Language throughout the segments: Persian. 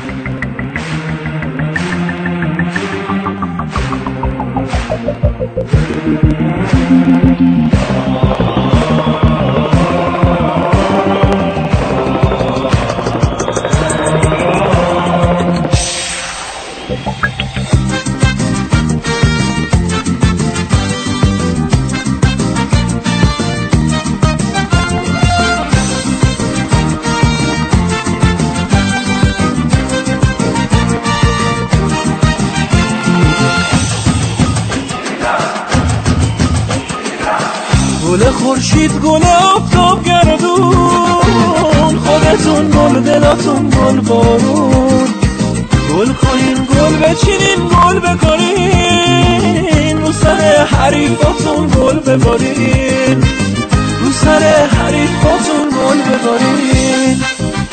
گل خورشید، گل آفتاب گردون، خودتون گل، دلاتون گل بارون. گل کنین، گل بچینین، گل بکنین، رو سر حریفاتون گل ببارین، رو سر حریفاتون گل ببارین.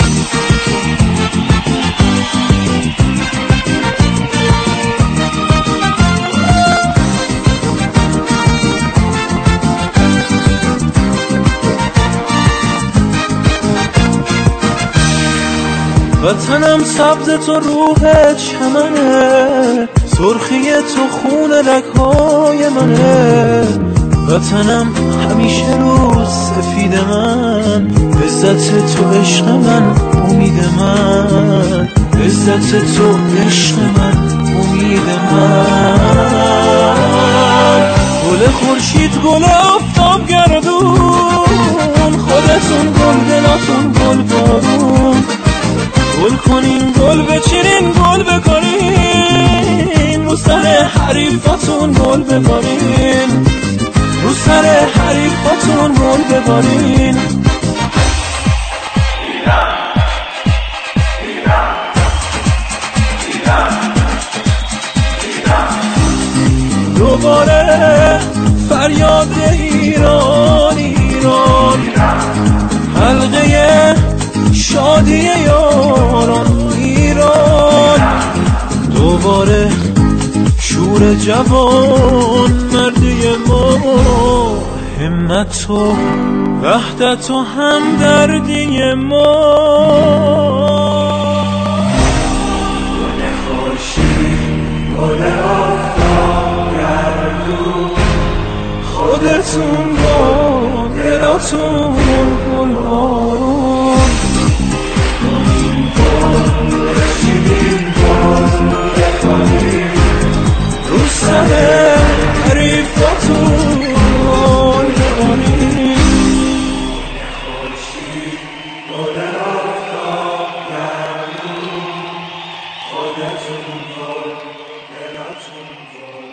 وطنم سبز تو روح چمنه، سرخی تو خون رگ‌های منه. وطنم همیشه روز سفید من، عزت تو عشق من، امید من، عزت تو عشق من، امید من. گل خورشید، گل آفتاب گردون، خودتون گل، دلاتون گل بارون. گل کنین، گل بچینین، گل بکنین، رو سر حریفاتون گل ببارین، رو سر حریفاتون گل ببارین. دوباره فریاد ایران، ایران، حلقه شادی یاران ایران. دوباره شور جوان مردی ما، همت و وحدت و همدردی ما. گل خورشید، گل آفتاب گردون، خودتون گل، دلاتون گل بارون. رو سر حریفاتون گل ببارین. خورشید، گل آفتاب گردون، خودتون گل، دلاتون گل.